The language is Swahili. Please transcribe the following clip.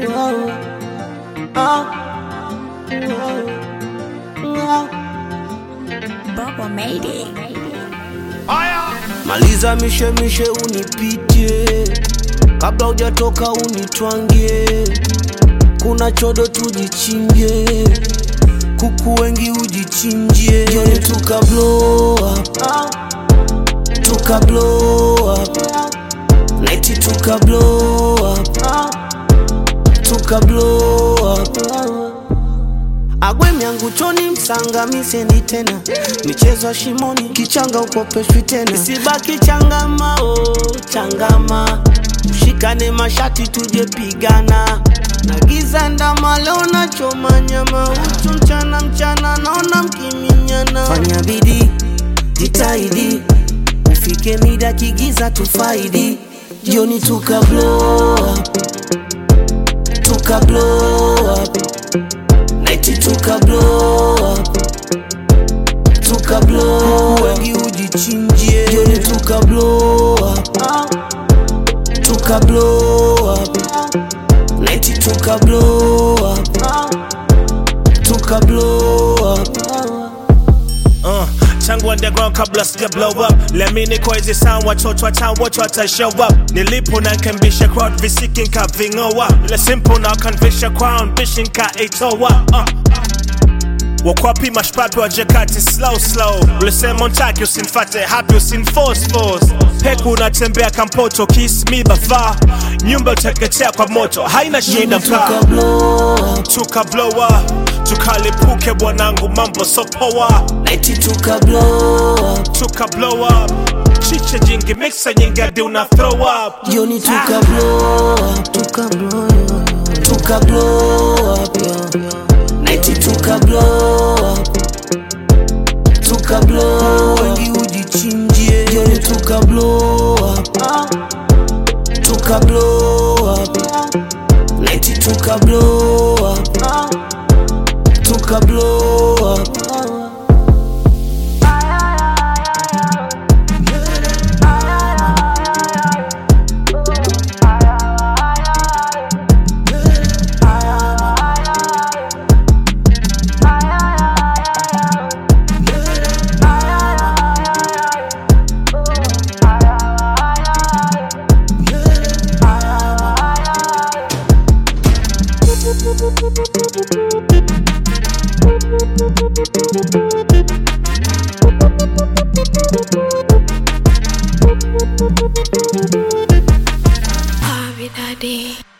Baba made it. Maliza mishe unipitie, kabla hujatoka unitwangie. Kuna chodo tujichinje, kuku wengi ujichinjie. Jioni tuka blow up, tuka blow up. Nighti tuka blow up, tuka blow up. Agwe miangu choni msanga misendi tena, michezo wa shimoni kichanga ukopeshwi tena. Isibaki changama changama, ushikane mashati tuje pigana. Nagiza ndama leo na choma nyama, uchu mchana naona mkiminyana. Fanya bidii, jitahidi, ufike mida kigiza tufaidi. Jioni tuka blow up, tuka blow up. Nighti tuka blow up, tuka blow up. Wengi ujichinjie. Jioni tuka blow up, tuka blow up. Nighti tuka blow up, tuka blow up. Tangu underground kabla sija blow up. Lemini kwa hizi sound watoto wa town watu wata show up. Nilipo na nkembisha crowd visiki nka vingoa. Le simple na kanvisha crown bishi nka eitoa. Wakwapi mashpapi wa jekati slow. Ulisema untaki usinfate happy usinforce. Peku unatembea kampoto kiss me bafa. Nyumba uteketea kwa moto haina shida mka. Tuka blow up, tuka blow up. Tukalipuke bwanangu mambo so power. nighti tuka blow up, Tuka blow up. Chiche jingi mixa nyingi hadi una throw up. jioni tuka blow up, tuka blow up, tuka blow up, nighti tuka blow up, tuka blow up. Wengi ujichinjie. Jioni tuka blow up, tuka blow up. Nighti tuka blow up, tuka blow up. Happy that day.